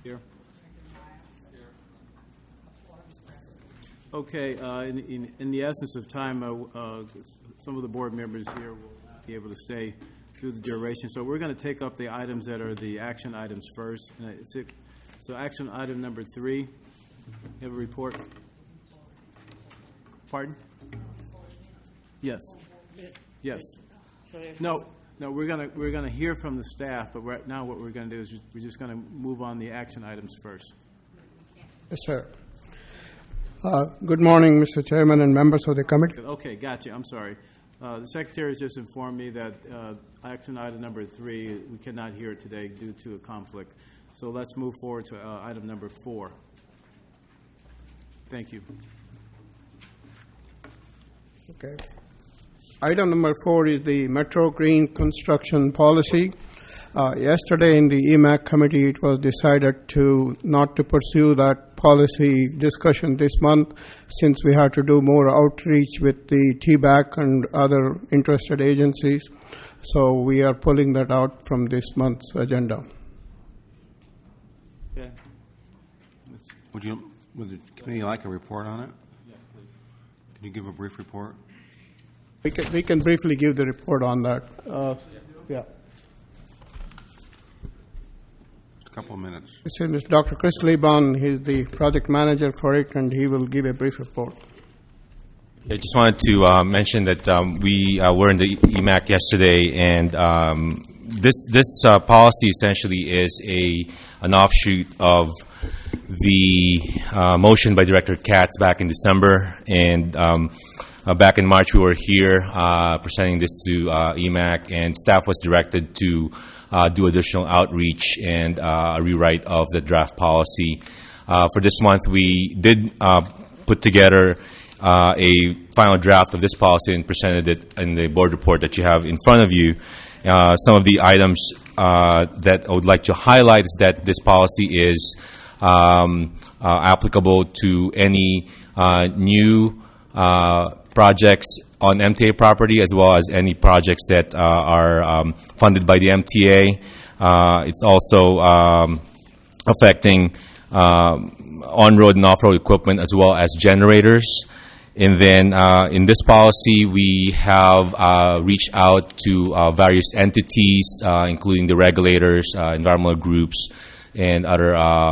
Here. Okay, in the essence of time, some of the board members here will not be able to stay through the duration. So we're going to take up the items that are the action items first. So action item number 3, you have a report? Pardon? Yes. Yes. No, we're gonna hear from the staff, but right now what we're going to do is we're just going to move on the action items first. Yes, sir. Good morning, Mr. Chairman and members of the committee. Okay, gotcha. I'm sorry. The Secretary has just informed me that action item number 3, we cannot hear it today due to a conflict. So let's move forward to item number 4. Thank you. Okay. Item number 4 is the Metro Green Construction Policy. Yesterday in the EMAC committee, it was decided not to pursue that policy discussion this month, since we have to do more outreach with the TBAC and other interested agencies. So we are pulling that out from this month's agenda. Okay. Would the committee like a report on it? Yes, please. Can you give a brief report? We can briefly give the report on that. Yeah. A couple of minutes. This is Dr. Chris Liban. He's the project manager for it, and he will give a brief report. I just wanted to mention that we were in the EMAC yesterday, and this policy essentially is an offshoot of the motion by Director Katz back in December, and back in March we were here presenting this to EMAC, and staff was directed to do additional outreach and a rewrite of the draft policy. For this month, we did put together a final draft of this policy and presented it in the board report that you have in front of you. Some of the items that I would like to highlight is that this policy is applicable to any new projects on MTA property, as well as any projects that are funded by the MTA. It's also affecting on-road and off-road equipment, as well as generators. And then in this policy, we have reached out to various entities, including the regulators, environmental groups, and other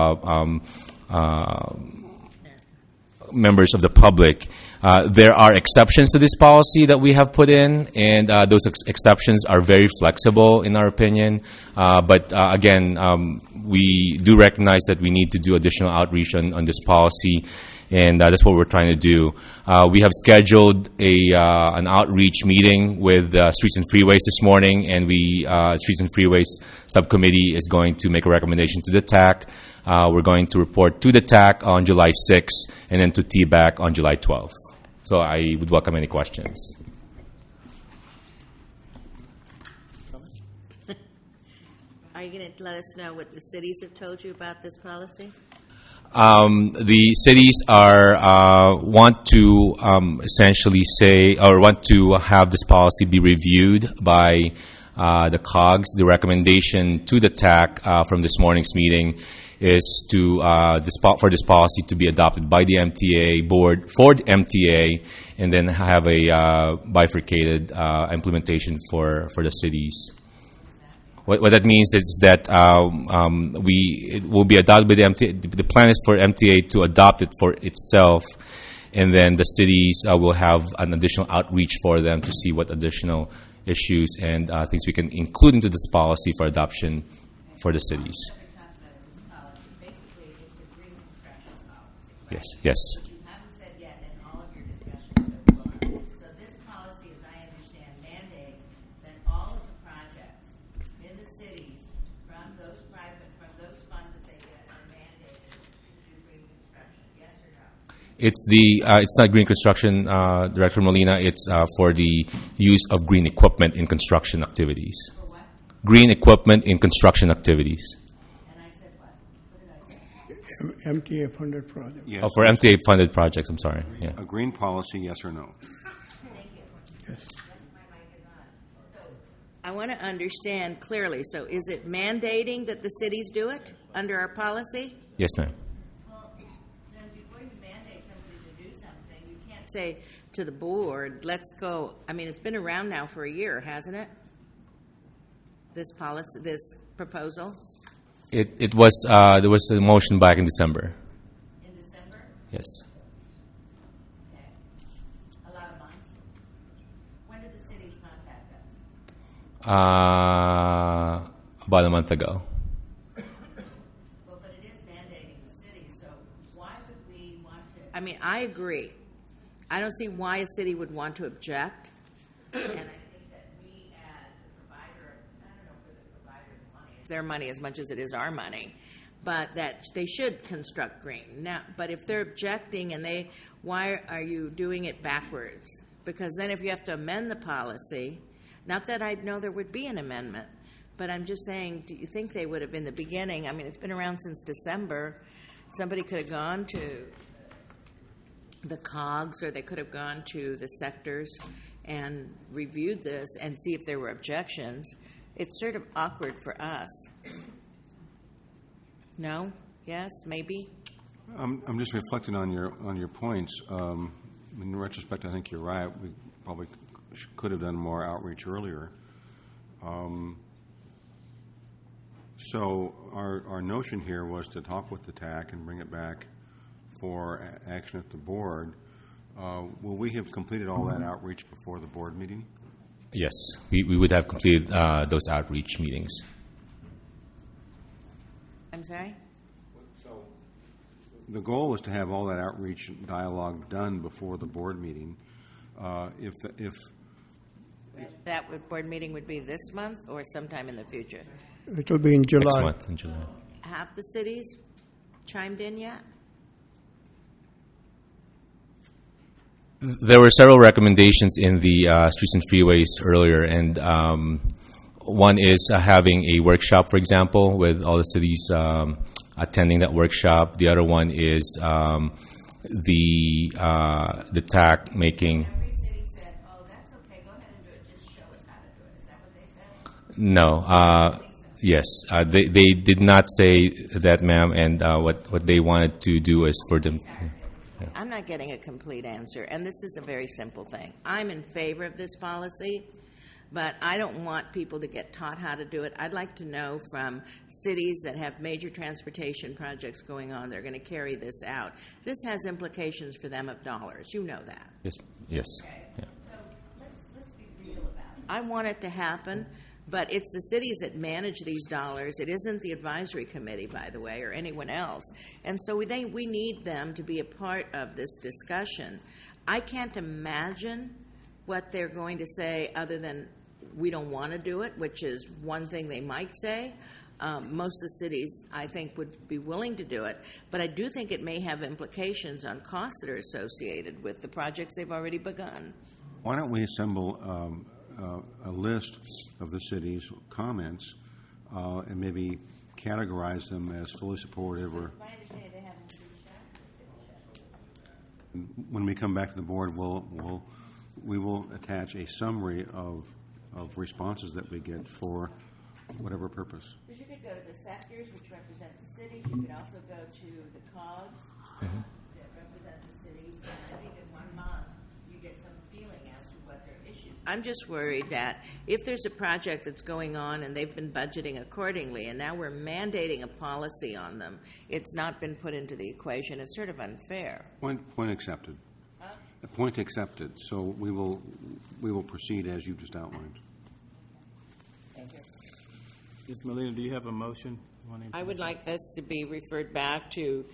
members of the public. There are exceptions to this policy that we have put in, and those exceptions are very flexible in our opinion. But again, we do recognize that we need to do additional outreach on this policy, and that's what we're trying to do. We have scheduled an outreach meeting with Streets and Freeways this morning, and Streets and Freeways subcommittee is going to make a recommendation to the TAC. We're going to report to the TAC on July 6th, and then to TBAC on July 12th. So I would welcome any questions. Are you going to let us know what the cities have told you about this policy? The cities want to essentially say, or want to have this policy be reviewed by the COGS. The recommendation to the TAC from this morning's meeting is for this policy to be adopted by the MTA board for the MTA, and then have a bifurcated implementation for the cities. What that means is that it will be adopted by the MTA. The plan is for MTA to adopt it for itself, and then the cities will have an additional outreach for them to see what additional issues and things we can include into this policy for adoption for the cities. Yes, yes. You haven't said yet in all of your discussions so far. So this policy, as I understand, mandates that all of the projects in the cities from those funds that they get are mandated to do green construction. Yes or no? It's not green construction, Director Molina. It's for the use of green equipment in construction activities. For what? Green equipment in construction activities. MTA-funded project. Yes. Oh, for MTA-funded projects, I'm sorry. Yeah. A green policy, yes or no? Thank you. Yes. My mic is on. So I want to understand clearly. So is it mandating that the cities do it? under our policy? Yes, ma'am. Well, then before you mandate somebody to do something, you can't say to the board, let's go, I mean, it's been around now for a year, hasn't it? This policy, this proposal It was, there was a motion back in December. in December? Yes. Okay. A lot of months. When did the cities contact us? About a month ago. Well, but it is mandating the city, so why would we want to? I mean, I agree. I don't see why a city would want to object. And I think that we as the provider, I don't know if we're the provider of the money. It's their money as much as it is our money. But that they should construct green. Now, but if they're objecting and why are you doing it backwards? Because then if you have to amend the policy, not that I know there would be an amendment, but I'm just saying, do you think they would have in the beginning? I mean, it's been around since December. Somebody could have gone to the COGS, or they could have gone to the sectors and reviewed this and see if there were objections. It's sort of awkward for us. No? Yes? Maybe? I'm just reflecting on your points. In retrospect, I think you're right. We probably could have done more outreach earlier. So our notion here was to talk with the TAC and bring it back for action at the board. Will we have completed all that outreach before the board meeting? Yes, we would have completed those outreach meetings. I'm sorry? The goal is to have all that outreach dialogue done before the board meeting. If That board meeting would be this month or sometime in the future? It will be in July. Next month in July. Have the cities chimed in yet? There were several recommendations in the Streets and Freeways earlier, and one is having a workshop, for example, with all the cities attending that workshop. The other one is the TAC making. Every city said, oh, that's okay, go ahead and do it, just show us how to do it. Is that what they said? No. Yes. They did not say that, ma'am, and what they wanted to do is for them. I'm not getting a complete answer, and this is a very simple thing. I'm in favor of this policy, but I don't want people to get taught how to do it. I'd like to know from cities that have major transportation projects going on, they're going to carry this out. This has implications for them of dollars. You know that. Yes. Yes. Yeah. So let's be real about it. I want it to happen, but it's the cities that manage these dollars. It isn't the advisory committee, by the way, or anyone else. And so we need them to be a part of this discussion. I can't imagine what they're going to say other than we don't want to do it, which is one thing they might say. Most of the cities, I think, would be willing to do it. But I do think it may have implications on costs that are associated with the projects they've already begun. Why don't we assemble a list of the city's comments and maybe categorize them as fully supportive, or My understanding, they haven't reached out. when we come back to the board, we will attach a summary of responses that we get for whatever purpose. Because you could go to the sectors, which represent the cities. You could also go to the COGS that represent the cities. And I think in 1 month, you get some feeling as to what their issues are. I'm just worried that if there's a project that's going on and they've been budgeting accordingly, and now we're mandating a policy on them, it's not been put into the equation. It's sort of unfair. Point accepted. Point accepted. So we will proceed as you just outlined. Thank you. Ms. Molina, do you have a motion? I would like this to be referred back to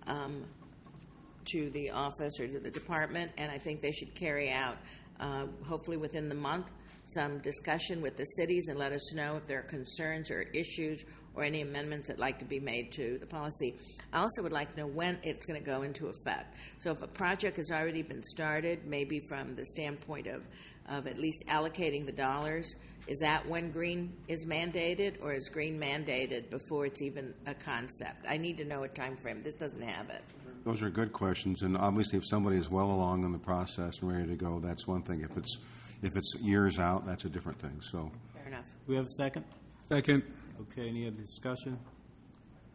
the office or to the department, and I think they should carry out, hopefully within the month, some discussion with the cities and let us know if there are concerns or issues or any amendments that like to be made to the policy. I also would like to know when it's going to go into effect. So if a project has already been started, maybe from the standpoint of at least allocating the dollars, is that when green is mandated, or is green mandated before it's even a concept? I need to know a time frame. This doesn't have it. Those are good questions, and obviously if somebody is well along in the process and ready to go, that's one thing. If it's years out, that's a different thing. So Fair enough. We have a second? Second. Okay, any other discussion?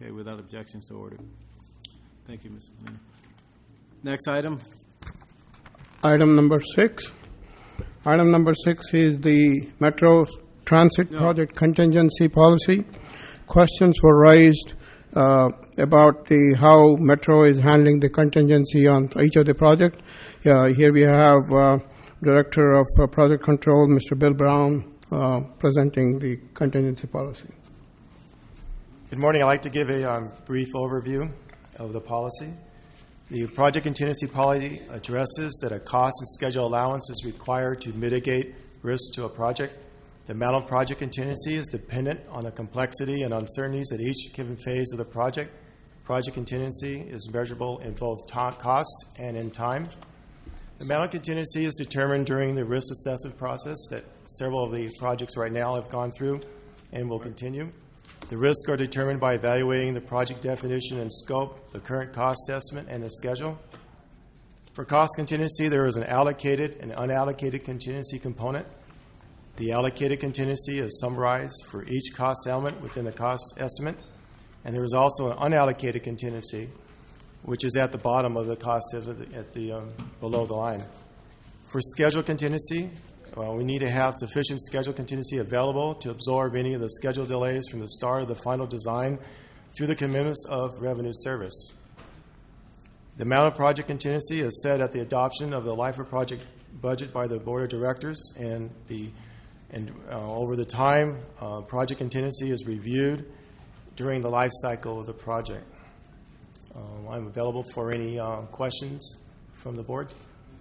Okay, without objection, so ordered. Thank you, Mr. Molina. Next item. Item number 6. Item number 6 is the Metro Transit Project Contingency Policy. Questions were raised about how Metro is handling the contingency on each of the projects. Here we have Director of Project Control, Mr. Bill Brown, presenting the contingency policy. Good morning. I'd like to give a brief overview of the policy. The project contingency policy addresses that a cost and schedule allowance is required to mitigate risks to a project. The amount of project contingency is dependent on the complexity and uncertainties at each given phase of the project. Project contingency is measurable in both cost and in time. The amount of contingency is determined during the risk assessment process that several of the projects right now have gone through and will continue. The risks are determined by evaluating the project definition and scope, the current cost estimate, and the schedule. For cost contingency, there is an allocated and unallocated contingency component. The allocated contingency is summarized for each cost element within the cost estimate, and there is also an unallocated contingency, which is at the bottom of the cost estimate below the line. For schedule contingency, we need to have sufficient schedule contingency available to absorb any of the schedule delays from the start of the final design through the commencement of revenue service. The amount of project contingency is set at the adoption of the life of project budget by the Board of Directors, and over the time, project contingency is reviewed during the life cycle of the project. I'm available for any questions from the board.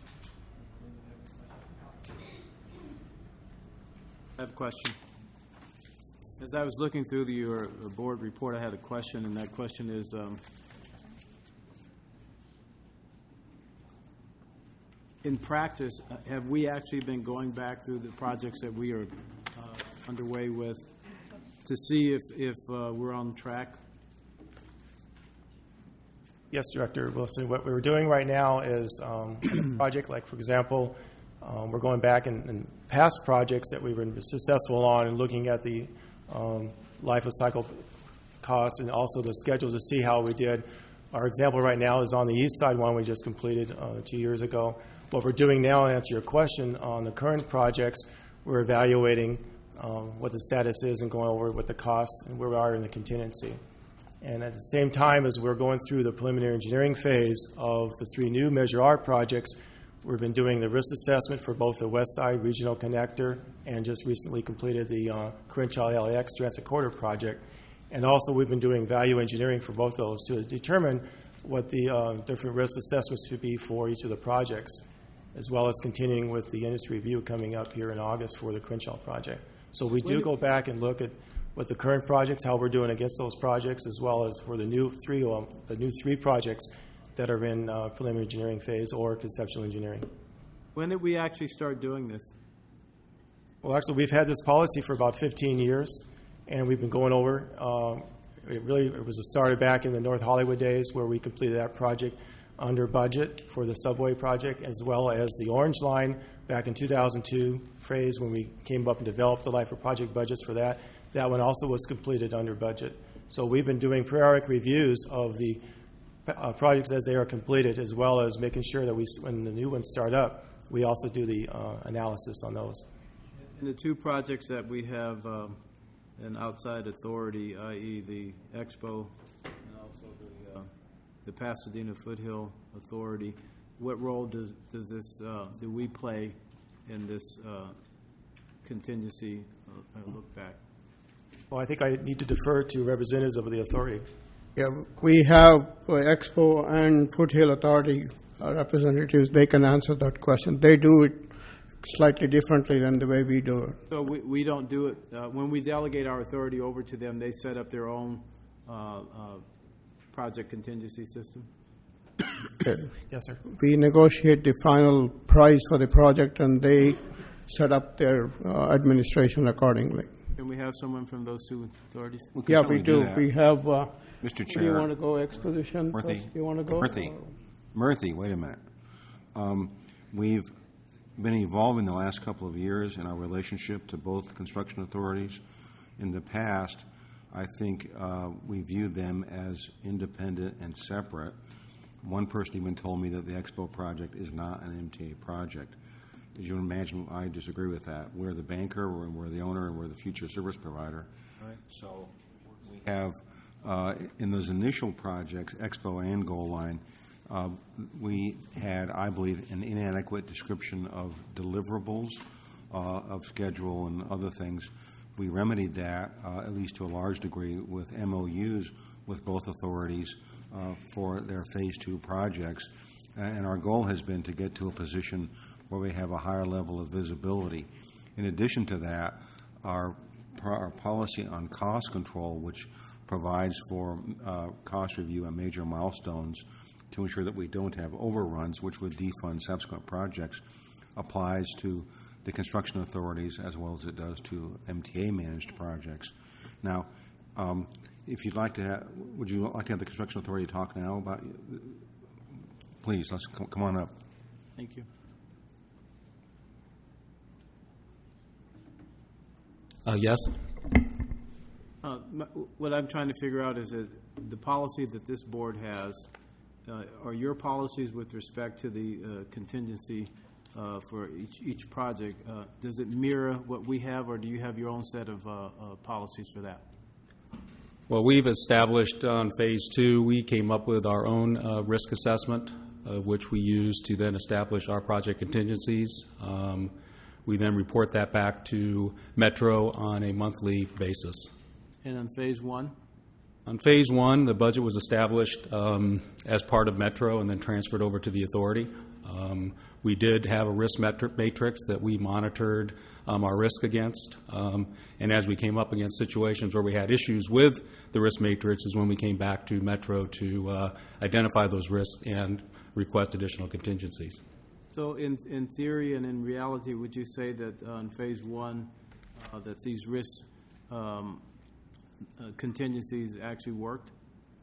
I have a question. As I was looking through your board report, I had a question, and that question is, in practice, have we actually been going back through the projects that we are underway with to see if we're on track? Yes, Director Wilson. What we're doing right now is a project like, for example, we're going back in past projects that we've been successful on and looking at the life of cycle costs and also the schedule to see how we did. Our example right now is on the east side one we just completed 2 years ago. What we're doing now, to answer your question, on the current projects, we're evaluating what the status is and going over what the costs and where we are in the contingency. And at the same time as we're going through the preliminary engineering phase of the 3 new Measure R projects, we've been doing the risk assessment for both the West Side Regional Connector and just recently completed the Crenshaw LAX Transit Corridor project. And also we've been doing value engineering for both of those to determine what the different risk assessments should be for each of the projects, as well as continuing with the industry review coming up here in August for the Crenshaw project. So we do go back and look at what the current projects, how we're doing against those projects, as well as for the new three projects that are in preliminary engineering phase or conceptual engineering. When did we actually start doing this? Well, actually, we've had this policy for about 15 years, and we've been going over. It was started back in the North Hollywood days where we completed that project under budget for the subway project, as well as the Orange Line back in 2002 phase when we came up and developed the life of project budgets for that. That one also was completed under budget. So we've been doing periodic reviews of the projects as they are completed, as well as making sure that when the new ones start up, we also do the analysis on those. In the 2 projects that we have an outside authority, i.e. the Expo and also the Pasadena Foothill Authority, what role do we play in this contingency look back? Well, I think I need to defer to representatives of the authority. Yeah, we have Expo and Foothill Authority representatives. They can answer that question. They do it slightly differently than the way we do it. So we don't do it. When we delegate our authority over to them, they set up their own project contingency system? Okay. Yes, sir. We negotiate the final price for the project, and they set up their administration accordingly. Can we have someone from those 2 authorities? Yeah, we do. We have. Mr. Do you Chair. want to go exposition? Murthy. First? You want to go? Murthy, wait a minute. We've been evolving the last couple of years in our relationship to both construction authorities. In the past, I think we view them as independent and separate. One person even told me that the Expo project is not an MTA project. As you imagine, I disagree with that. We're the banker, we're the owner, and we're the future service provider. Right. So we have, in those initial projects, Expo and Goal Line, we had, I believe, an inadequate description of deliverables, of schedule and other things. We remedied that, at least to a large degree, with MOUs with both authorities for their Phase 2 projects. And our goal has been to get to a position where we have a higher level of visibility. In addition to that, our policy on cost control, which provides for cost review and major milestones to ensure that we don't have overruns, which would defund subsequent projects, applies to the construction authorities as well as it does to MTA-managed projects. Now, if you'd like to have, would you like to have the construction authority talk now about, please, let's come on up. Thank you. Yes. What I'm trying to figure out is that the policy that this board has, are your policies with respect to the contingency for each project, does it mirror what we have, or do you have your own set of policies for that? Well, we've established on Phase 2, we came up with our own risk assessment, which we use to then establish our project contingencies. We then report that back to Metro on a monthly basis. And on Phase 1? On Phase 1, the budget was established as part of Metro and then transferred over to the authority. We did have a risk matrix that we monitored our risk against. And as we came up against situations where we had issues with the risk matrix is when we came back to Metro to identify those risks and request additional contingencies. So in theory and in reality, would you say that on Phase 1 that these risk contingencies actually worked?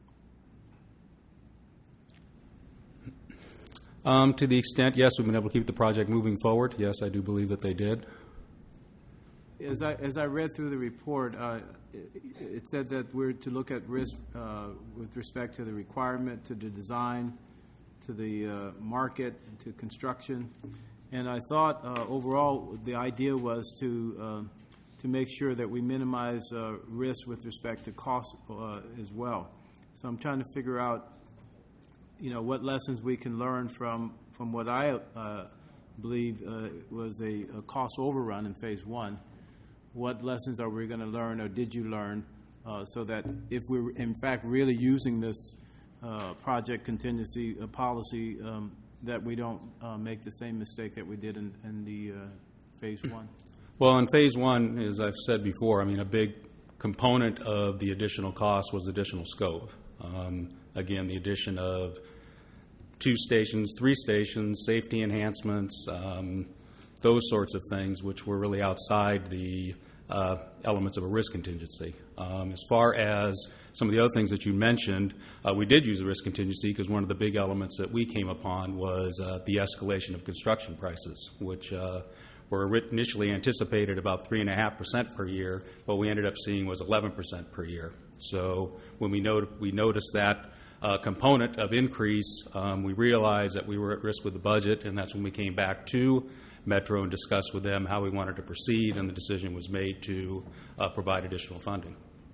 To the extent, yes, we've been able to keep the project moving forward. Yes, I do believe that they did. As I read through the report, it said that we're to look at risk with respect to the requirement, to the design, to the market, to construction. And I thought overall the idea was to make sure that we minimize risk with respect to cost as well. So I'm trying to figure out, what lessons we can learn from what I believe was a cost overrun in Phase 1. What lessons are we going to learn, or did you learn, so that if we're in fact really using this project contingency policy, that we don't make the same mistake that we did in the Phase 1? Well, in Phase 1, as I've said before, a big component of the additional cost was additional scope. Again, the addition of 2 stations, 3 stations, safety enhancements, those sorts of things, which were really outside the elements of a risk contingency. As far as some of the other things that you mentioned, we did use a risk contingency because one of the big elements that we came upon was the escalation of construction prices, which were initially anticipated about 3.5% per year. What we ended up seeing was 11% per year. So when we noticed that component of increase, we realized that we were at risk with the budget, and that's when we came back to Metro and discussed with them how we wanted to proceed, and the decision was made to provide additional funding.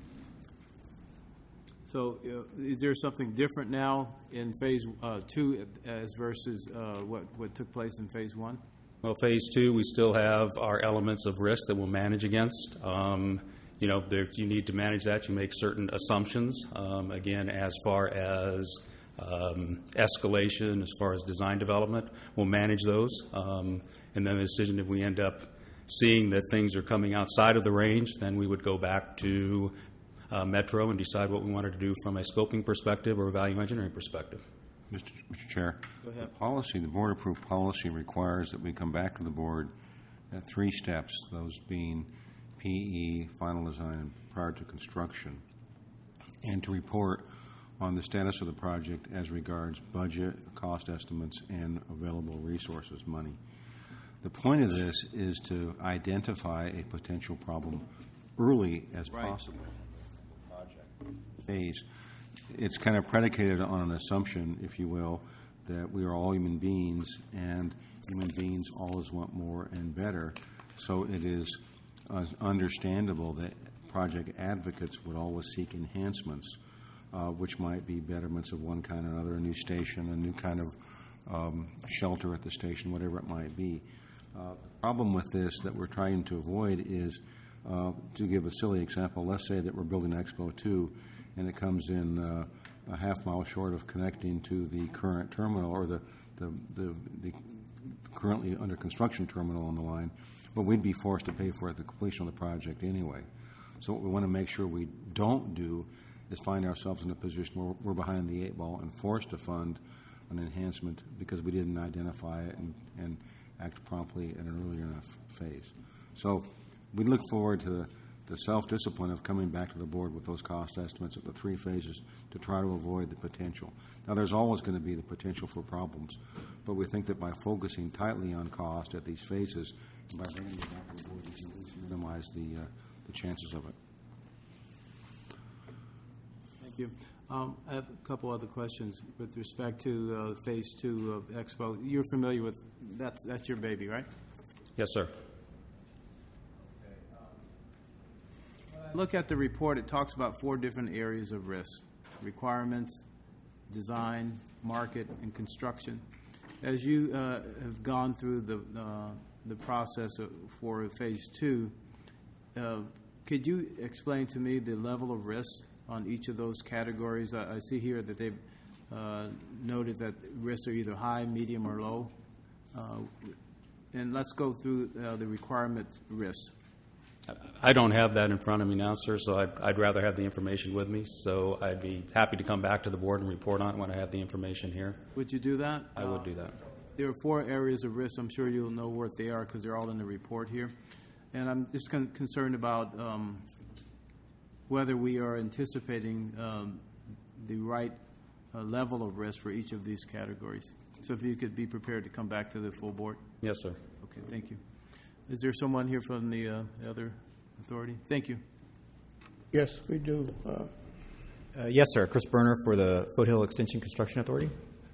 So is there something different now in Phase 2 as versus what took place in Phase 1? Well, Phase 2, we still have our elements of risk that we'll manage against. You need to manage that. You make certain assumptions, again, as far as escalation, as far as design development. We'll manage those. And then the decision, if we end up seeing that things are coming outside of the range, then we would go back to Metro and decide what we wanted to do from a scoping perspective or a value engineering perspective. Mr. Chair, Go ahead. The board-approved policy requires that we come back to the board at 3 steps, those being PE, final design, and prior to construction, and to report on the status of the project as regards budget, cost estimates, and available resources, money. The point of this is to identify a potential problem early as possible. phase. It's kind of predicated on an assumption, if you will, that we are all human beings, and human beings always want more and better. So it is understandable that project advocates would always seek enhancements, which might be betterments of one kind or another, a new station, a new kind of shelter at the station, whatever it might be. The problem with this that we're trying to avoid is, to give a silly example, let's say that we're building Expo 2 and it comes in a half mile short of connecting to the current terminal or the currently under construction terminal on the line, but we'd be forced to pay for it at the completion of the project anyway. So what we want to make sure we don't do is find ourselves in a position where we're behind the eight ball and forced to fund an enhancement because we didn't identify it and act promptly at an earlier enough phase. So we look forward to the self-discipline of coming back to the board with those cost estimates at the three phases to try to avoid the potential. Now, there's always going to be the potential for problems, but we think that by focusing tightly on cost at these phases and by bringing it back to the board, we can at least minimize the chances of it. Thank you. I have a couple other questions with respect to Phase 2 of Expo. You're familiar with, that's your baby, right? Yes, sir. Look at the report. It talks about 4 different areas of risk: requirements, design, market, and construction. As you have gone through the process for Phase 2, could you explain to me the level of risk on each of those categories? I see here that they've noted that risks are either high, medium, or low. And let's go through the requirement risks. I don't have that in front of me now, sir, so I'd rather have the information with me. So I'd be happy to come back to the board and report on it when I have the information here. Would you do that? I would do that. There are 4 areas of risk. I'm sure you'll know what they are because they're all in the report here. And I'm just concerned about whether we are anticipating the right level of risk for each of these categories. So if you could be prepared to come back to the full board. Yes, sir. Okay, thank you. Is there someone here from the other authority? Thank you. Yes, we do. Yes, sir. Chris Berner for the Foothill Extension Construction Authority.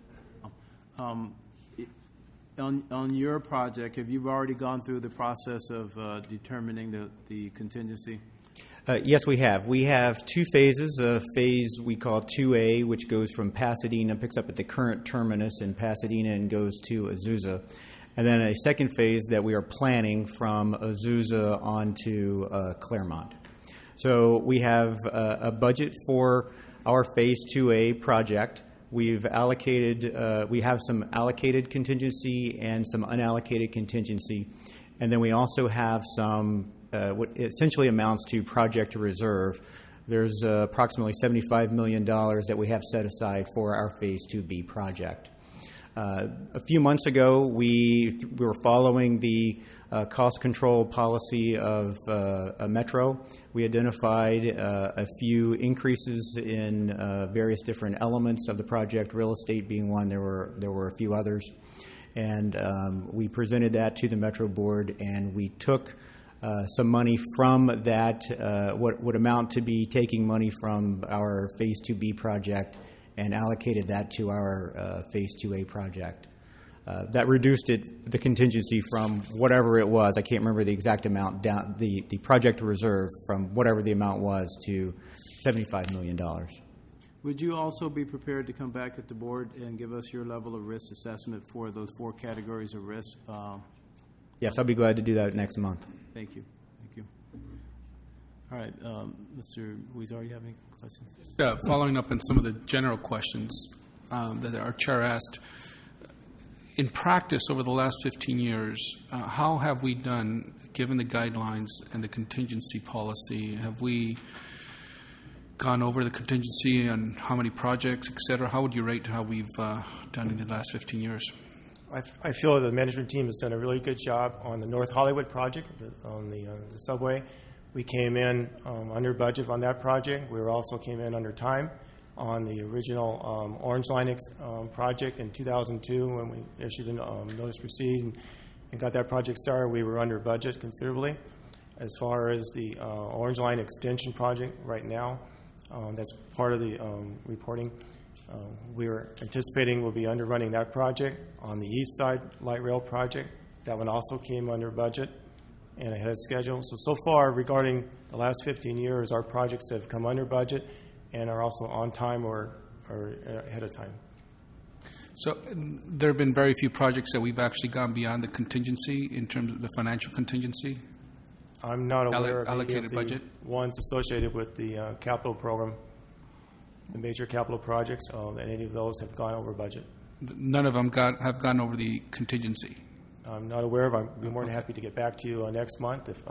On your project, have you already gone through the process of determining the contingency? Yes, we have. We have 2 phases. A phase we call 2A, which goes from Pasadena, picks up at the current terminus in Pasadena and goes to Azusa. And then a second phase that we are planning from Azusa on to Claremont. So we have a budget for our Phase 2A project. We've allocated, we have some allocated contingency and some unallocated contingency. And then we also have some, what essentially amounts to project reserve. There's approximately $75 million that we have set aside for our Phase 2B project. A few months ago, we were following the cost control policy of Metro. We identified a few increases in various different elements of the project, real estate being one. There were a few others. And we presented that to the Metro board, and we took some money from that, what would amount to be taking money from our Phase 2B project and allocated that to our Phase 2A project. That reduced the contingency from whatever it was. I can't remember the exact amount, down the project reserve from whatever the amount was to $75 million. Would you also be prepared to come back at the board and give us your level of risk assessment for those 4 categories of risk? Yes, I'll be glad to do that next month. Thank you. Thank you. All right, Mr. Weezer, you have any questions? Following up on some of the general questions that our chair asked, in practice over the last 15 years, how have we done, given the guidelines and the contingency policy? Have we gone over the contingency on how many projects, et cetera? How would you rate how we've done in the last 15 years? I feel the management team has done a really good job on the North Hollywood project, on the subway. We came in under budget on that project. We also came in under time on the original Orange Line project in 2002 when we issued a notice to proceed and got that project started. We were under budget considerably. As far as the Orange Line extension project right now, That's part of the reporting. We're anticipating we'll be underrunning that project. On the east side light rail project, that one also came under budget and ahead of schedule. So far, regarding the last 15 years, our projects have come under budget and are also on time or ahead of time. So there have been very few projects that we've actually gone beyond the contingency in terms of the financial contingency. I'm not aware of any allocated of the budget? ones associated with the capital program, the major capital projects, that any of those have gone over budget. None of them have gone over the contingency. I'm not aware of. I'd be more than happy to get back to you next month if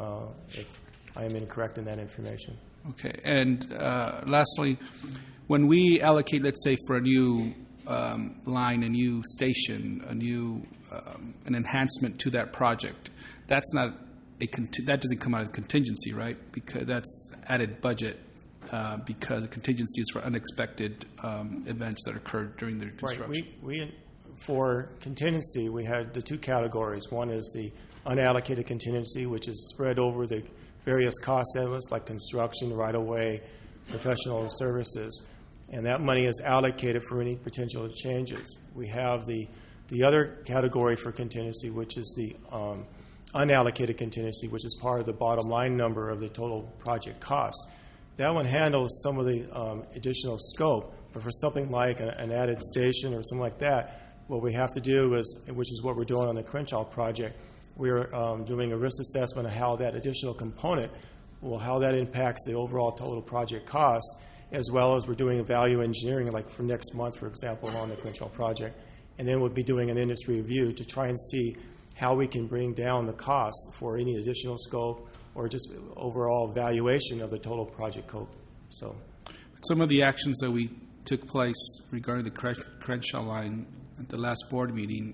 I am incorrect in that information. Okay. And lastly, when we allocate, let's say, for a new line, a new station, a new an enhancement to that project, that's not that doesn't come out of the contingency, right? Because that's added budget because the contingency is for unexpected events that occurred during the construction. Right. We for contingency, we had the two categories. One is the unallocated contingency, which is spread over the various cost elements like construction, right-of-way, professional services, and that money is allocated for any potential changes. We have the other category for contingency, which is the unallocated contingency, which is part of the bottom line number of the total project cost. That one handles some of the additional scope, but for something like an added station or something like that, what we have to do is, which is what we're doing on the Crenshaw project, we're doing a risk assessment of how that additional component, how that impacts the overall total project cost, as well as we're doing a value engineering, like for next month, for example, on the Crenshaw project. And then we'll be doing an industry review to try and see how we can bring down the cost for any additional scope or just overall valuation of the total project scope. So, some of the actions that we took place regarding the Crenshaw line at the last board meeting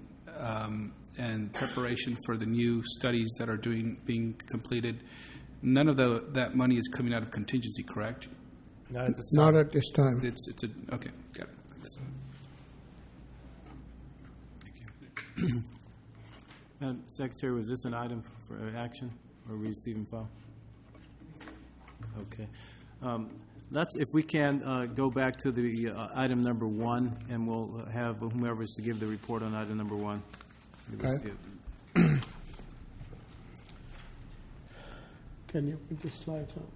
and preparation for the new studies that are being completed, none of that money is coming out of contingency, correct? Not at this time. Not at this time. Okay, got it. Thanks. Madam Secretary, was this an item for action or receive and file? Okay. If we can go back to the item number 1, and we'll have whomever is to give the report on item number 1. Okay. Can you put the slides on?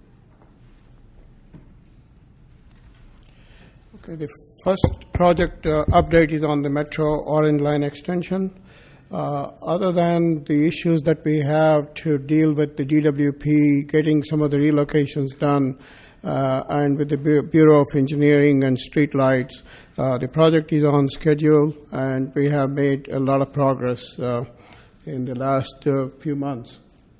Okay, the first project update is on the Metro Orange Line extension. Other than the issues that we have to deal with the DWP, getting some of the relocations done, and with the Bureau of Engineering and streetlights, the project is on schedule, and we have made a lot of progress in the last few months.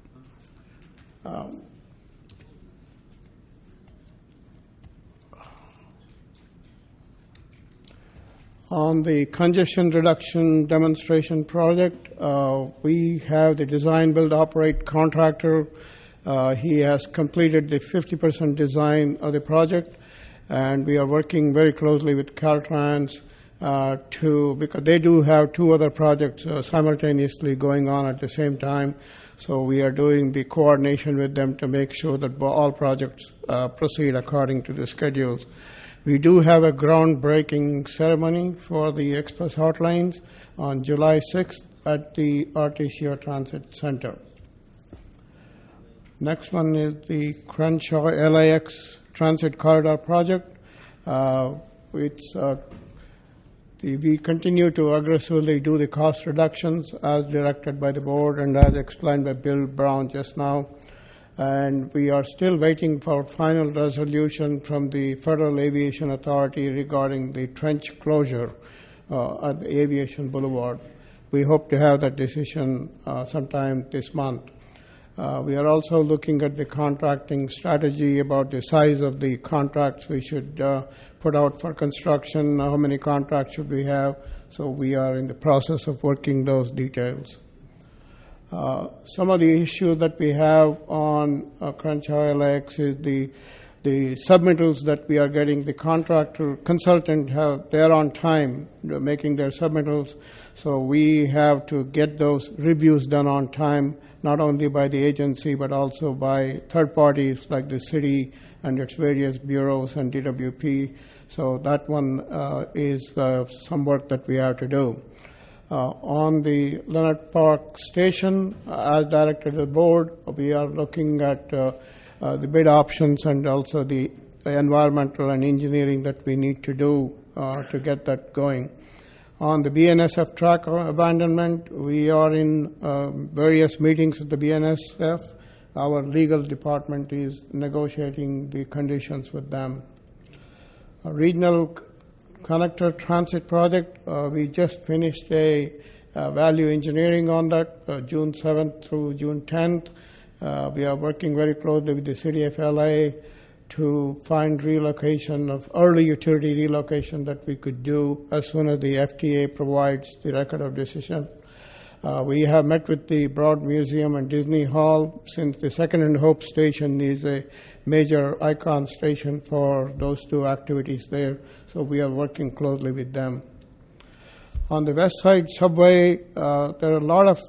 On the congestion reduction demonstration project, we have the design, build, operate contractor. He has completed the 50% design of the project, and we are working very closely with Caltrans because they do have 2 other projects simultaneously going on at the same time. So we are doing the coordination with them to make sure that all projects proceed according to the schedules. We do have a groundbreaking ceremony for the express hot lanes on July 6th at the Artesia Transit Center. Next one is the Crenshaw LAX Transit Corridor Project. We continue to aggressively do the cost reductions as directed by the board and as explained by Bill Brown just now. And we are still waiting for final resolution from the Federal Aviation Authority regarding the trench closure at the Aviation Boulevard. We hope to have that decision sometime this month. We are also looking at the contracting strategy about the size of the contracts we should put out for construction, how many contracts should we have. So we are in the process of working those details. Some of the issues that we have on Crenshaw LAX is the submittals that we are getting. The contractor consultant they're on time making their submittals, so we have to get those reviews done on time not only by the agency but also by third parties like the city and its various bureaus and DWP. So that one is some work that we have to do. On the Leonard Park Station, as directed the board, we are looking at the bid options and also the environmental and engineering that we need to do to get that going. On the BNSF track abandonment, we are in various meetings with the BNSF. Our legal department is negotiating the conditions with them. A regional connector transit project, we just finished a value engineering on that, June 7th through June 10th. We are working very closely with the City of LA to find relocation of early utility relocation that we could do as soon as the FTA provides the record of decision. We have met with the Broad Museum and Disney Hall, since the Second and Hope station is a major icon station for those two activities there, so we are working closely with them. On the West Side Subway, there are a lot of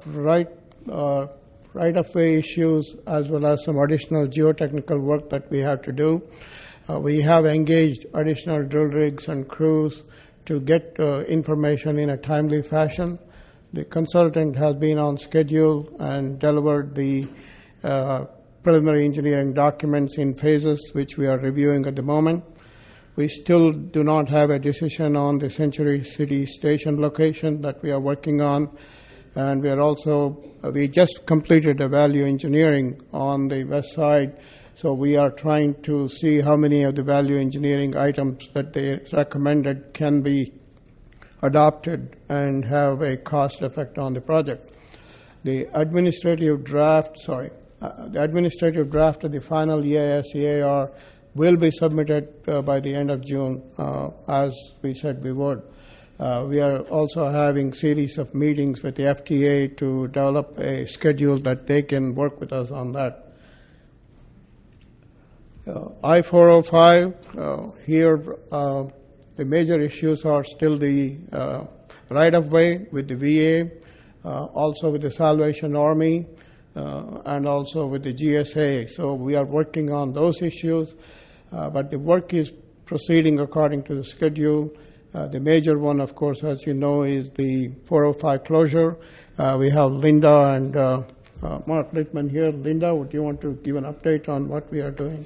right-of-way issues as well as some additional geotechnical work that we have to do. We have engaged additional drill rigs and crews to get information in a timely fashion. The consultant has been on schedule and delivered the preliminary engineering documents in phases, which we are reviewing at the moment. We still do not have a decision on the Century City Station location that we are working on. And we just completed a value engineering on the west side, so we are trying to see how many of the value engineering items that they recommended can be adopted and have a cost effect on the project. The administrative draft of the final EIS-EAR will be submitted by the end of June, as we said we would. We are also having series of meetings with the FTA to develop a schedule that they can work with us on that. I-405, here the major issues are still the right-of-way with the VA, also with the Salvation Army, and also with the GSA. So we are working on those issues, but the work is proceeding according to the schedule. The major one, of course, as you know, is the 405 closure. We have Linda and Mark Littman here. Linda, would you want to give an update on what we are doing?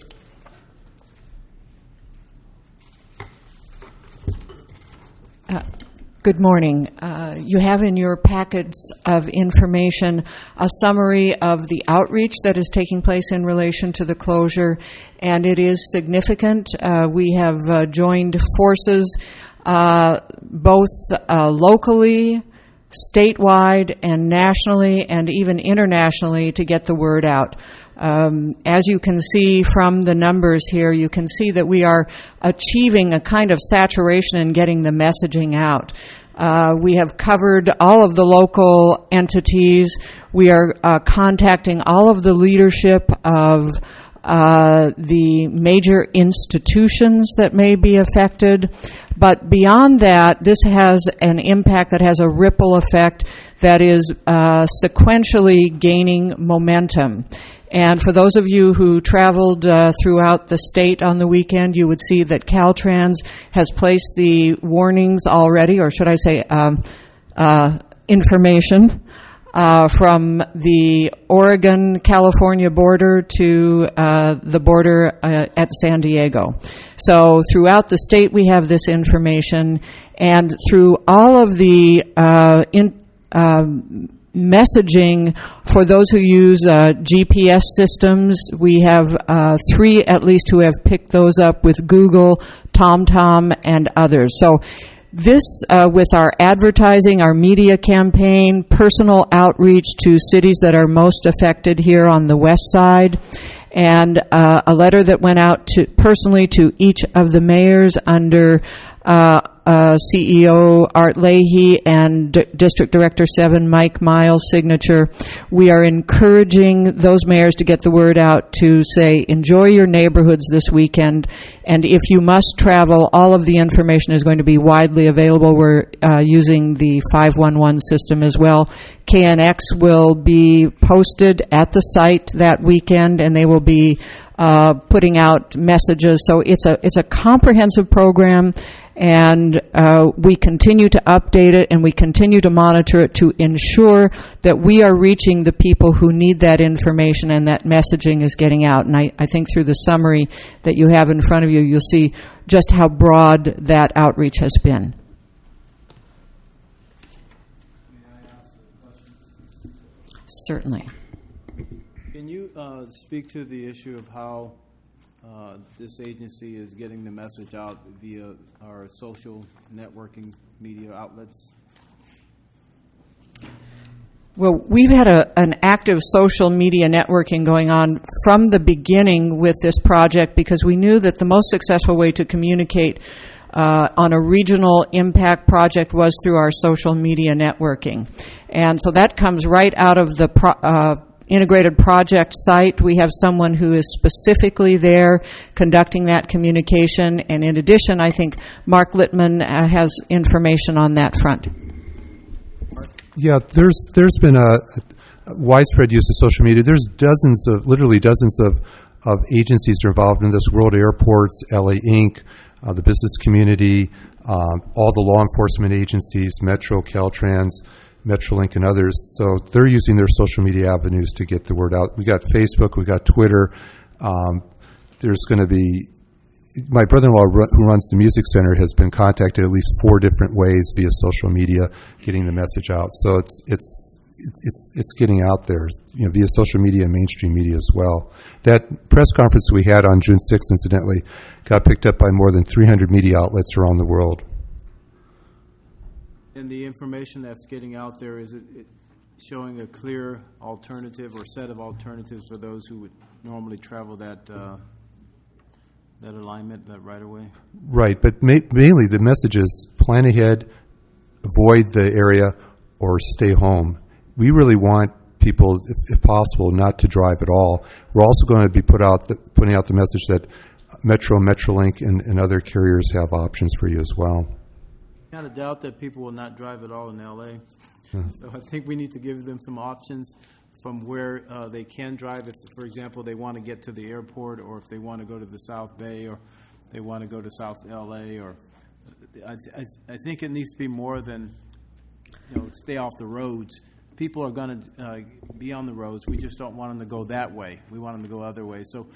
Good morning. You have in your packets of information a summary of the outreach that is taking place in relation to the closure, and it is significant. We have joined forces both locally, statewide, and nationally, and even internationally to get the word out. As you can see from the numbers here, you can see that we are achieving a kind of saturation in getting the messaging out. We have covered all of the local entities. We are contacting all of the leadership of the major institutions that may be affected. But beyond that, this has an impact that has a ripple effect that is sequentially gaining momentum. And for those of you who traveled throughout the state on the weekend, you would see that Caltrans has placed the warnings already, or should I say information, from the Oregon-California border to the border at San Diego. So throughout the state we have this information, and through all of the messaging for those who use GPS systems, we have 3 at least who have picked those up with Google, TomTom, and others. So this, with our advertising, our media campaign, personal outreach to cities that are most affected here on the west side, and a letter that went out personally to each of the mayors under CEO Art Leahy and District Director 7 Mike Miles' signature, we are encouraging those mayors to get the word out to say, enjoy your neighborhoods this weekend, and if you must travel, all of the information is going to be widely available. We're using the 511 system as well. KNX will be posted at the site that weekend, and they will be putting out messages. So it's a comprehensive program, and we continue to update it and we continue to monitor it to ensure that we are reaching the people who need that information and that messaging is getting out. And I think through the summary that you have in front of you, you'll see just how broad that outreach has been. Certainly. Can you speak to the issue of how this agency is getting the message out via our social networking media outlets? Well, we've had an active social media networking going on from the beginning with this project because we knew that the most successful way to communicate on a regional impact project was through our social media networking. And so that comes right out of the integrated project site. We have someone who is specifically there conducting that communication. And in addition, I think Mark Littman has information on that front. Yeah, there's been a widespread use of social media. There's literally dozens of agencies are involved in this: World Airports, LA Inc., the business community, all the law enforcement agencies, Metro, Caltrans, Metrolink, and others. So they're using their social media avenues to get the word out. We got Facebook, we got Twitter. There's going to be, my brother-in-law who runs the music center has been contacted at least 4 different ways via social media, getting the message out. So it's getting out there, via social media and mainstream media as well. That press conference we had on June 6th, incidentally, got picked up by more than 300 media outlets around the world. And the information that's getting out there, is it showing a clear alternative or set of alternatives for those who would normally travel that alignment, that right of way? Right, but mainly the message is plan ahead, avoid the area, or stay home. We really want people, if possible, not to drive at all. We're also going to be putting out the message that Metro, Metrolink, and other carriers have options for you as well. I kind of doubt that people will not drive at all in L.A. So I think we need to give them some options from where they can drive. If, for example, they want to get to the airport, or if they want to go to the South Bay, or they want to go to South L.A., or I think it needs to be more than stay off the roads. People are going to be on the roads. We just don't want them to go that way. We want them to go other ways. So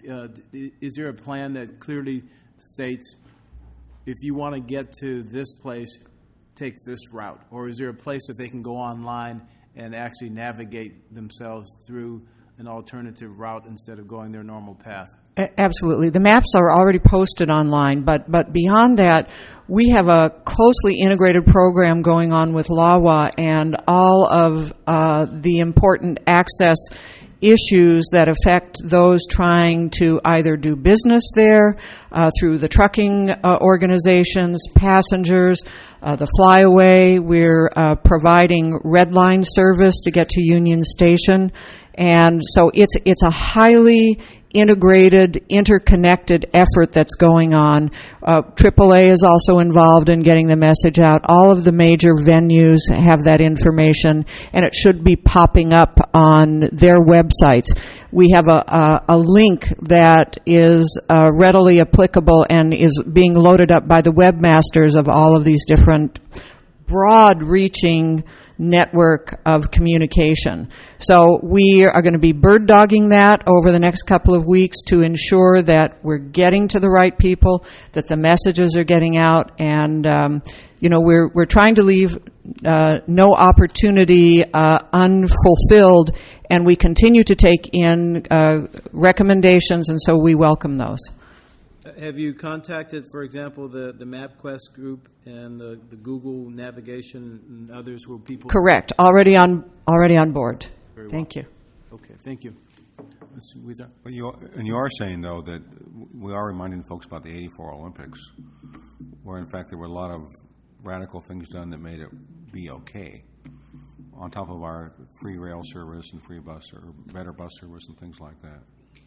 is there a plan that clearly states, if you want to get to this place, take this route? Or is there a place that they can go online and actually navigate themselves through an alternative route instead of going their normal path? Absolutely. The maps are already posted online, but beyond that, we have a closely integrated program going on with LAWA and all of the important access issues that affect those trying to either do business there through the trucking organizations, passengers, the flyaway. We're providing red line service to get to Union Station. And so it's a highly integrated, interconnected effort that's going on. AAA is also involved in getting the message out. All of the major venues have that information, and it should be popping up on their websites. We have a link that is readily applicable and is being loaded up by the webmasters of all of these different broad-reaching network of communication. So we are going to be bird dogging that over the next couple of weeks to ensure that we're getting to the right people, that the messages are getting out, and we're trying to leave no opportunity unfulfilled, and we continue to take in recommendations, and so we welcome those. Have you contacted, for example, the MapQuest group and the Google navigation and others where people? Correct. Already on board. Very well. Thank you. Okay. Thank you. Mr. Weezer? You are saying, though, that we are reminding folks about the '84 Olympics, where in fact there were a lot of radical things done that made it be okay, on top of our free rail service and free bus or better bus service and things like that.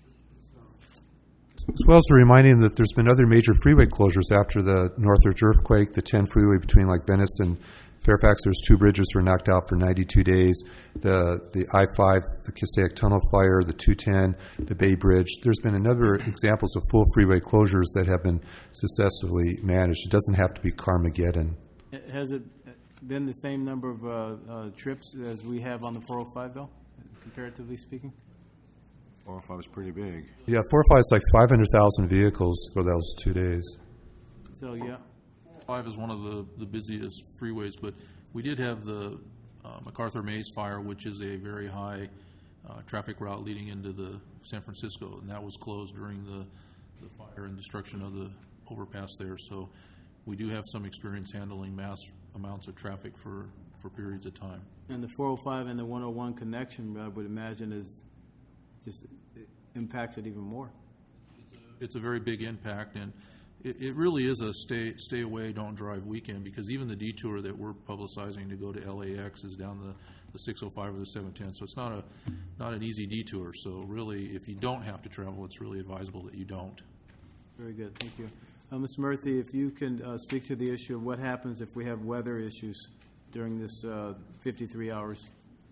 As well as reminding them that there's been other major freeway closures after the Northridge earthquake, the 10 freeway between like Venice and Fairfax. There's 2 bridges were knocked out for 92 days. The I-5, the Castaic Tunnel fire, the 210, the Bay Bridge. There's been another examples of full freeway closures that have been successfully managed. It doesn't have to be Carmageddon. Has it been the same number of trips as we have on the 405, though, comparatively speaking? 405 was pretty big. Yeah, 405 is like 500,000 vehicles for those 2 days. So, yeah. 5 is one of the busiest freeways, but we did have the MacArthur Maze fire, which is a very high traffic route leading into the San Francisco, and that was closed during the fire and destruction of the overpass there. So we do have some experience handling mass amounts of traffic for periods of time. And the 405 and the 101 connection, I would imagine, is just impacts it even more. It's a very big impact, and it really is a stay away, don't drive weekend, because even the detour that we're publicizing to go to LAX is down the 605 or the 710, so it's not an easy detour. So really, if you don't have to travel, it's really advisable that you don't. Very good, thank you. Mr. Murthy, if you can speak to the issue of what happens if we have weather issues during this 53 hours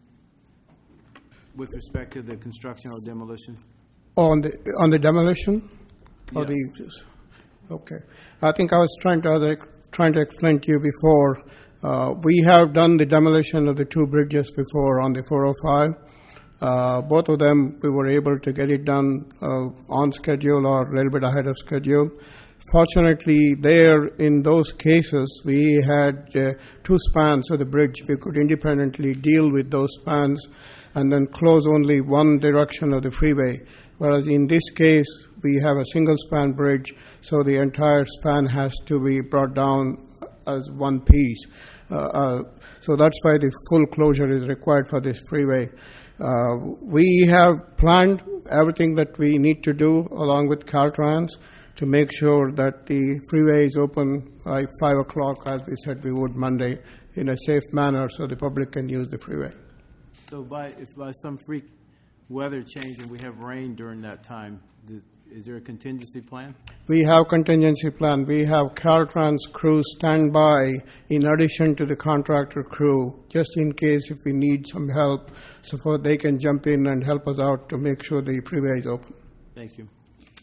with respect to the construction or demolition. On the demolition? Yeah. Or the, okay. I think I was trying to explain to you before. We have done the demolition of the 2 bridges before on the 405. Both of them, we were able to get it done on schedule or a little bit ahead of schedule. Fortunately, there in those cases, we had 2 spans of the bridge. We could independently deal with those spans and then close only one direction of the freeway. Whereas in this case, we have a single span bridge, so the entire span has to be brought down as one piece. So that's why the full closure is required for this freeway. We have planned everything that we need to do along with Caltrans to make sure that the freeway is open by 5 o'clock, as we said we would Monday, in a safe manner so the public can use the freeway. So if by some freak weather change and we have rain during that time, is there a contingency plan? We have contingency plan. We have Caltrans crews stand by in addition to the contractor crew, just in case if we need some help, so they can jump in and help us out to make sure the freeway is open. Thank you.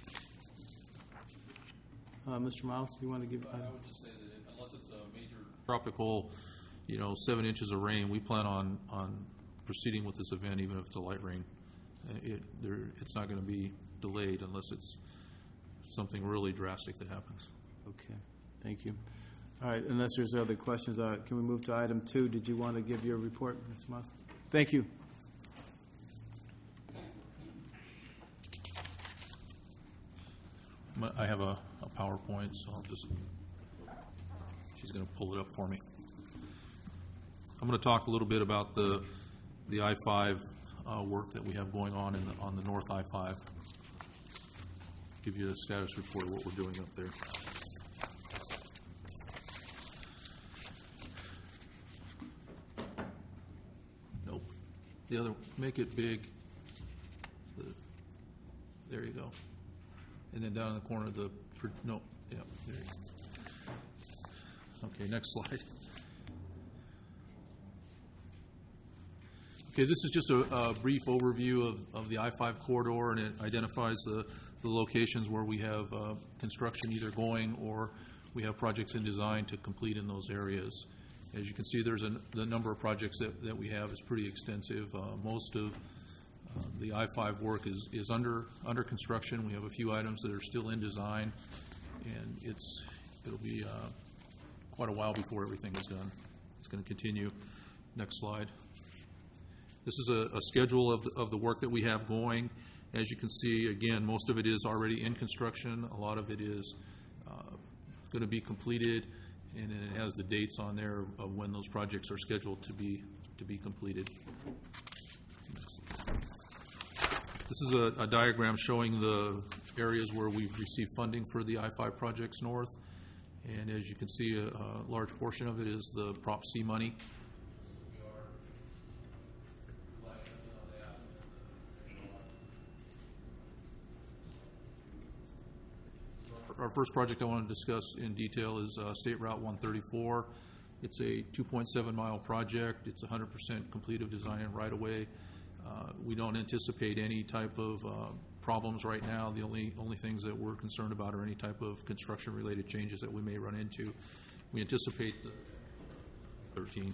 Mr. Miles, you want to give? I would just say that unless it's a major tropical, 7 inches of rain, we plan on proceeding with this event, even if it's a light rain. It's not going to be delayed unless it's something really drastic that happens. Okay, thank you. All right, unless there's other questions, can we move to item 2? Did you want to give your report, Mr. Miles? Thank you. I have a PowerPoint, so she's going to pull it up for me. I'm going to talk a little bit about the I-5 work that we have going on on the North I-5. Give you a status report of what we're doing up there. Nope. Make it big. There you go. And then down in the corner, there you go. Okay, next slide. Okay, this is just a brief overview of the I-5 corridor, and it identifies the locations where we have construction either going or we have projects in design to complete in those areas. As you can see, the number of projects that we have is pretty extensive. Most of the I-5 work is under construction. We have a few items that are still in design, and it'll be quite a while before everything is done. It's going to continue. Next slide. This is a schedule of the work that we have going. As you can see, again, most of it is already in construction. A lot of it is going to be completed, and it has the dates on there of when those projects are scheduled to be completed. This is a diagram showing the areas where we've received funding for the I-5 projects north, And as you can see, a large portion of it is the Prop C money. Our first project I want to discuss in detail is State Route 134. It's a 2.7-mile project. It's 100% complete of design and right-of-way. We don't anticipate any type of problems right now. The only things that we're concerned about are any type of construction-related changes that we may run into. We anticipate the 13.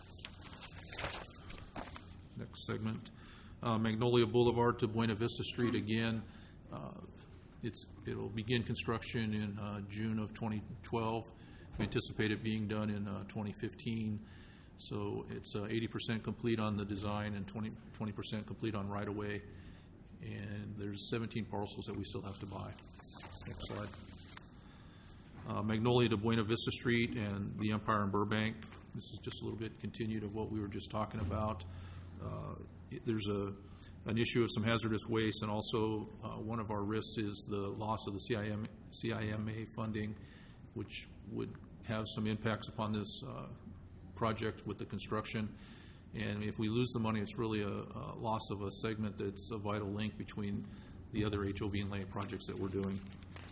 Next segment. Magnolia Boulevard to Buena Vista Street again. It'll begin construction in June of 2012. We anticipate it being done in 2015. So it's 80% complete on the design and 20% complete on right-of-way. And there's 17 parcels that we still have to buy. Next slide. Magnolia to Buena Vista Street and the Empire in Burbank. This is just a little bit continued of what we were just talking about. There's an issue of some hazardous waste, and also one of our risks is the loss of the CIMA funding, which would have some impacts upon this project with the construction. And if we lose the money, it's really a loss of a segment that's a vital link between the other HOV and lane projects that we're doing.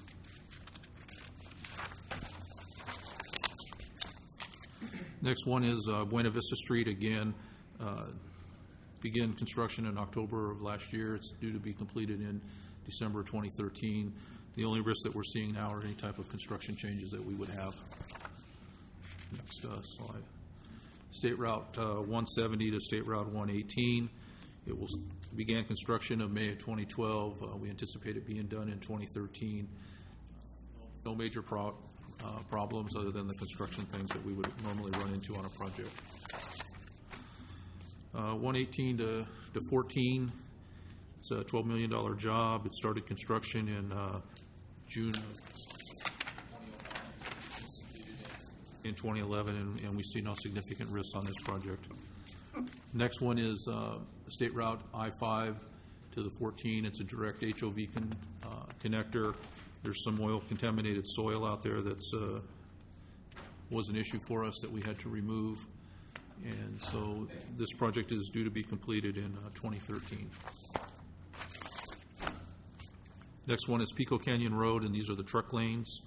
Next one is Buena Vista Street again. Began construction in October of last year. It's due to be completed in December 2013. The only risk that we're seeing now are any type of construction changes that we would have. Next slide. State Route 170 to State Route 118. It will began construction of May of 2012. We anticipate it being done in 2013. No major problems other than the construction things that we would normally run into on a project. 118 to 14, it's a $12 million job. It started construction in June in 2011, and we see no significant risks on this project. Next one is State Route I-5 to the 14. It's a direct HOV connector. There's some contaminated soil out there that's was an issue for us that we had to remove. And so this project is due to be completed in 2013. Next one is Pico Canyon Road, and these are the truck lanes.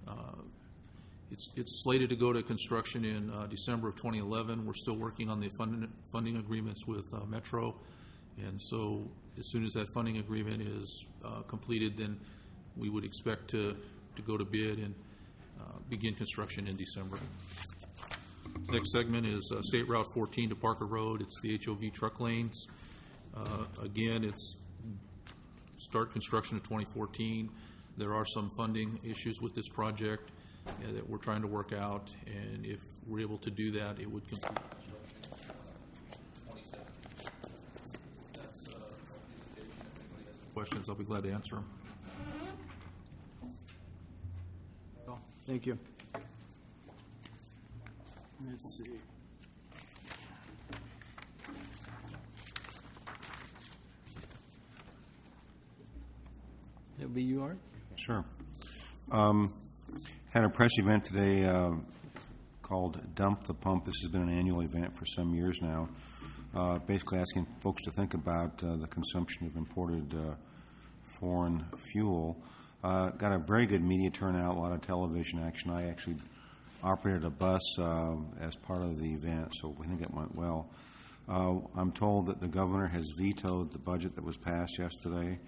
It's slated to go to construction in December of 2011. We're still working on the funding agreements with Metro. And so as soon as that funding agreement is completed, then we would expect to go to bid and begin construction in December. Next segment is State Route 14 to Parker Road. It's the HOV truck lanes. Again, it's start construction in 2014. There are some funding issues with this project that we're trying to work out, and if we're able to do that, it would complete construction in 2017. That's our presentation. If anybody has questions, I'll be glad to answer them. Well, thank you. Let's see. That'll be you, Art? Sure. Had a press event today called Dump the Pump. This has been an annual event for some years now, basically asking folks to think about the consumption of imported foreign fuel. Got a very good media turnout, a lot of television action. I actually operated a bus as part of the event, so I think it went well. I'm told that the governor has vetoed the budget that was passed yesterday,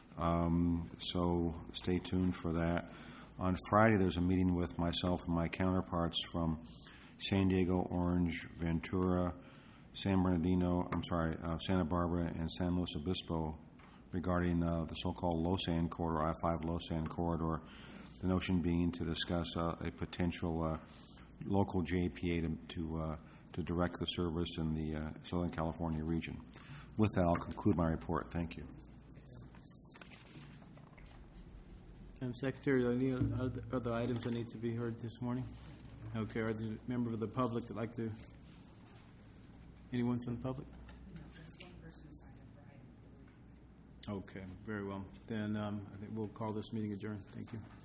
so stay tuned for that. On Friday, there's a meeting with myself and my counterparts from San Diego, Orange, Ventura, Santa Barbara, and San Luis Obispo regarding the so-called Losan corridor, I-5 Losan corridor, the notion being to discuss a potential local JPA to direct the service in the Southern California region. With that, I'll conclude my report. Thank you. Madam Secretary, are there any other items that need to be heard this morning? Okay, are there members of the public that like to, anyone from the public? No, just one person signed up for item 4. Okay, very well. Then I think we'll call this meeting adjourned. Thank you.